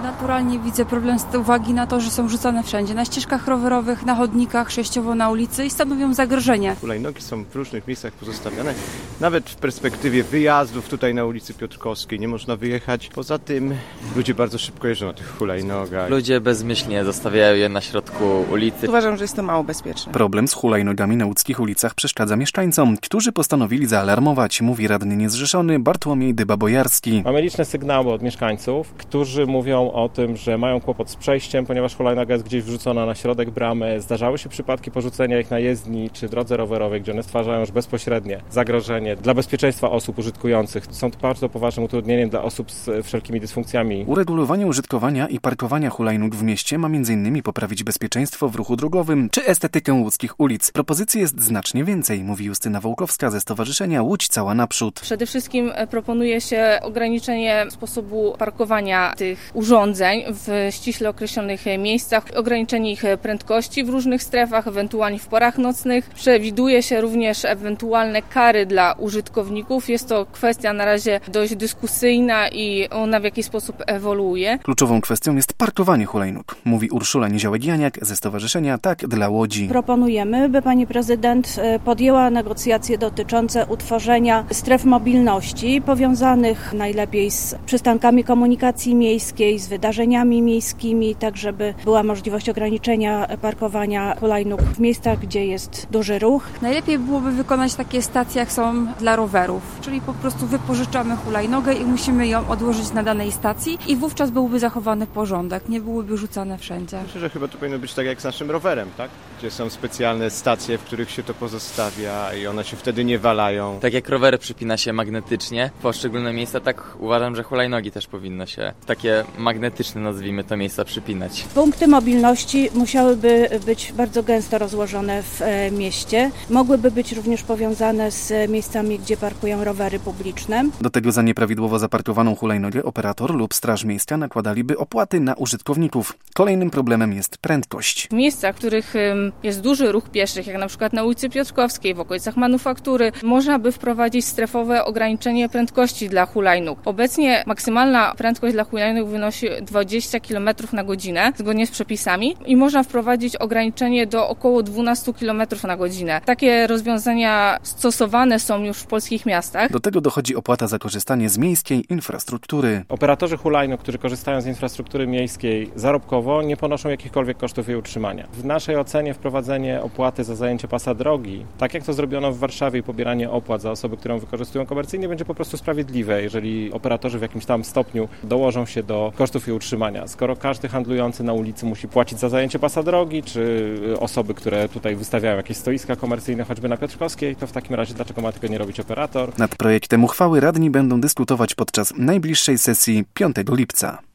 naturalnie widzę problem z uwagi na to, że są rzucane wszędzie. Na ścieżkach rowerowych, na chodnikach, częściowo na ulicy i stanowią zagrożenie. Hulajnogi są w różnych miejscach pozostawiane. Nawet w perspektywie wyjazdów tutaj na ulicy Piotrkowskiej nie można wyjechać. Poza tym ludzie bardzo szybko jeżdżą na tych hulajnogach. Ludzie bezmyślnie zostawiają je na środku ulicy. Uważam, że jest to mało bezpieczne. Problem z hulajnogami na łódzkich ulicach przeszkadza mieszkańcom, którzy postanowili zaalarmować, mówi radny niezrzeszony Bartłomiej Dyba-Bojarski. Mamy liczne sygnały od mieszkańców, którzy mówią o tym, że mają kłopot z przejściem, ponieważ hulajnoga jest gdzieś wrzucona na środek bramy. Zdarzały się przypadki porzucenia ich na jezdni czy drodze rowerowej, gdzie one stwarzają już bezpośrednie zagrożenie dla bezpieczeństwa osób użytkujących. Są to bardzo poważnym utrudnieniem dla osób z wszelkimi dysfunkcjami. Uregulowanie użytkowania i parkowania hulajnóg w mieście ma m.in. poprawić bezpieczeństwo w ruchu drogowym czy estetykę łódzkich ulic. Propozycji jest znacznie więcej, mówi Justyna Wołkowska ze Stowarzyszenia Łódź Cała Naprzód. Przede wszystkim proponuje się ograniczenie sposobu parkowania tych urządzeń w ściśle określonych miejscach, ograniczenie ich prędkości w różnych strefach, ewentualnie w porach nocnych. Przewiduje się również ewentualne kary dla użytkowników. Jest to kwestia na razie dość dyskusyjna i ona w jakiś sposób ewoluuje. Kluczową kwestią jest parkowanie hulajnóg, mówi Urszula Niziołek-Janiak ze Stowarzyszenia Tak dla Łodzi. Proponujemy, by pani prezydent podjęła negocjacje dotyczące utworzenia stref mobilności powiązanych najlepiej z przystankami komunikacji miejskiej, z wydarzeniami miejskimi, tak żeby była możliwość ograniczenia parkowania hulajnóg w miejscach, gdzie jest duży ruch. Najlepiej byłoby wykonać takie stacje, jak są dla rowerów, czyli po prostu wypożyczamy hulajnogę i musimy ją odłożyć na danej stacji i wówczas byłby zachowany porządek, nie byłyby rzucane wszędzie. Myślę, że chyba to powinno być tak jak z naszym rowerem, tak? Gdzie są specjalne stacje, w których się to pozostawia i one się wtedy nie walają. Tak jak rowery przypina się magnetycznie w poszczególne miejsca, tak uważam, że hulajnogi też powinno się w takie magnetyczne, nazwijmy to, miejsca przypinać. Punkty mobilności musiałyby być bardzo gęsto rozłożone w mieście. Mogłyby być również powiązane z miejscami, gdzie parkują rowery publiczne. Do tego za nieprawidłowo zaparkowaną hulajnogę operator lub straż miejska nakładaliby opłaty na użytkowników. Kolejnym problemem jest prędkość. W miejscach, w których jest duży ruch pieszych, jak na przykład na ulicy Piotrkowskiej, w okolicach Manufaktury, można by wprowadzić strefowe ograniczenie prędkości dla hulajnóg. Obecnie maksymalna prędkość dla hulajnóg wynosi 20 km na godzinę, zgodnie z przepisami, i można wprowadzić ograniczenie do około 12 km na godzinę. Takie rozwiązania stosowane są już w polskich miastach. Do tego dochodzi opłata za korzystanie z miejskiej infrastruktury. Operatorzy hulajnóg, którzy korzystają z infrastruktury miejskiej zarobkowo, nie ponoszą jakichkolwiek kosztów jej utrzymania. W naszej ocenie wprowadzenie opłaty za zajęcie pasa drogi, tak jak to zrobiono w Warszawie i pobieranie opłat za osoby, które ją wykorzystują komercyjnie, będzie po prostu sprawiedliwe, jeżeli operatorzy w jakimś tam stopniu dołożą się do kosztów jej utrzymania. Skoro każdy handlujący na ulicy musi płacić za zajęcie pasa drogi, czy osoby, które tutaj wystawiają jakieś stoiska komercyjne, choćby na Piotrkowskiej, to w takim razie dlaczego ma tego nie robić operator? Nad projektem uchwały radni będą dyskutować podczas najbliższej sesji 5 lipca.